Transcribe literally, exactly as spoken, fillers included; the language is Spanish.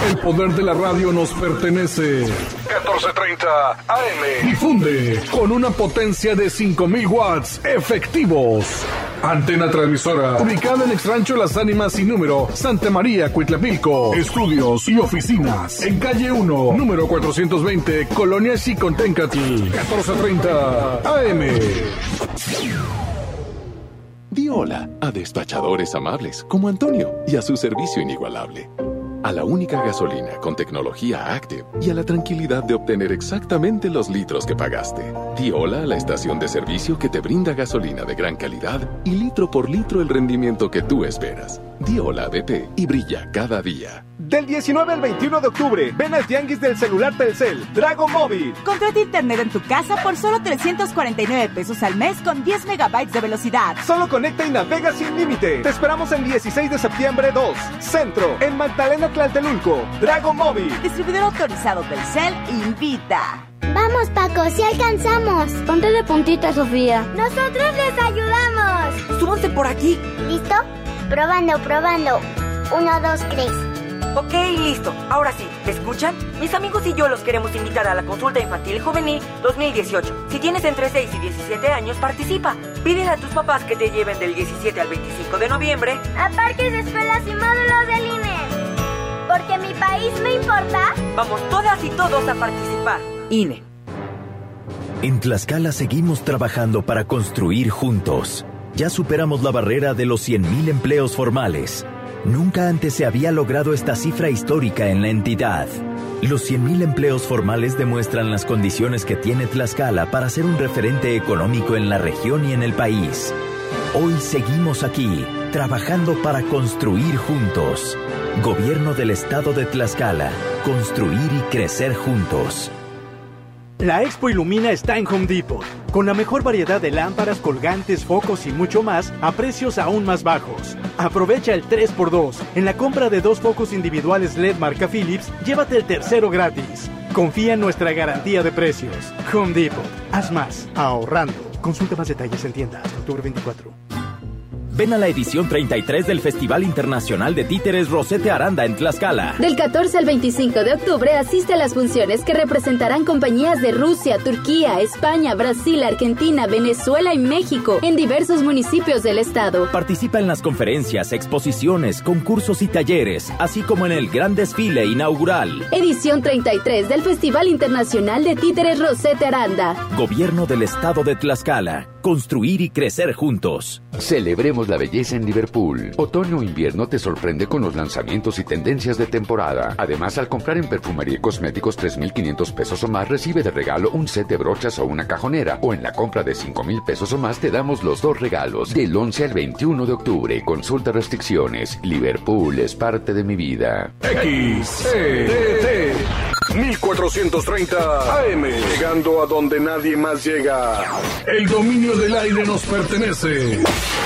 El poder de la radio nos pertenece. catorce treinta A M. Difunde con una potencia de cinco mil watts efectivos. Antena transmisora, ubicada en Exrancho Las Ánimas y número Santa María, Cuitlapilco. Estudios y oficinas en calle uno, número cuatrocientos veinte, Colonia Xiconténcatl. catorce treinta A M. Di hola a despachadores amables como Antonio y a su servicio inigualable. A la única gasolina con tecnología Active y a la tranquilidad de obtener exactamente los litros que pagaste. Di hola a la estación de servicio que te brinda gasolina de gran calidad y litro por litro el rendimiento que tú esperas. Di hola a B P y brilla cada día. Del diecinueve al veintiuno de octubre, ven al Tianguis del Celular Telcel, Drago Móvil. Contrata internet en tu casa por solo trescientos cuarenta y nueve pesos al mes con diez megabytes de velocidad. Solo conecta y navega sin límite. Te esperamos el dieciséis de septiembre dos, Centro, en Magdalena, Tlaltelulco. Drago Móvil. Distribuidor autorizado Telcel invita. Vamos, Paco, si alcanzamos. Ponte de puntita, Sofía. Nosotros les ayudamos. Súbanse por aquí. ¿Listo? Probando, probando. Uno, dos, tres. Ok, listo. Ahora sí, ¿me escuchan? Mis amigos y yo los queremos invitar a la consulta infantil juvenil dos mil dieciocho. Si tienes entre seis y diecisiete años, participa. Pídele a tus papás que te lleven del diecisiete al veinticinco de noviembre a parques, escuelas y módulos del I N E. Porque mi país me importa. Vamos todas y todos a participar. I N E. En Tlaxcala seguimos trabajando para construir juntos. Ya superamos la barrera de los cien mil empleos formales. Nunca antes se había logrado esta cifra histórica en la entidad. Los cien mil empleos formales demuestran las condiciones que tiene Tlaxcala para ser un referente económico en la región y en el país. Hoy seguimos aquí, trabajando para construir juntos. Gobierno del Estado de Tlaxcala. Construir y crecer juntos. La Expo Ilumina está en Home Depot, con la mejor variedad de lámparas, colgantes, focos y mucho más a precios aún más bajos. Aprovecha el tres por dos. En la compra de dos focos individuales L E D marca Philips, llévate el tercero gratis. Confía en nuestra garantía de precios. Home Depot. Haz más, ahorrando. Consulta más detalles en tienda hasta octubre veinticuatro. Ven a la edición treinta y tres del Festival Internacional de Títeres Rosete Aranda en Tlaxcala. Del catorce al veinticinco de octubre asiste a las funciones que representarán compañías de Rusia, Turquía, España, Brasil, Argentina, Venezuela y México en diversos municipios del estado. Participa en las conferencias, exposiciones, concursos y talleres, así como en el gran desfile inaugural. Edición treinta y tres del Festival Internacional de Títeres Rosete Aranda. Gobierno del Estado de Tlaxcala. Construir y crecer juntos. Celebremos la belleza en Liverpool. Otoño o invierno te sorprende con los lanzamientos y tendencias de temporada. Además, al comprar en perfumería y cosméticos tres mil quinientos pesos o más, recibe de regalo un set de brochas o una cajonera. O en la compra de cinco mil pesos o más, te damos los dos regalos. Del once al veintiuno de octubre. Consulta restricciones. Liverpool es parte de mi vida. X E T T mil cuatrocientos treinta A M. Llegando a donde nadie más llega. El dominio del aire nos pertenece.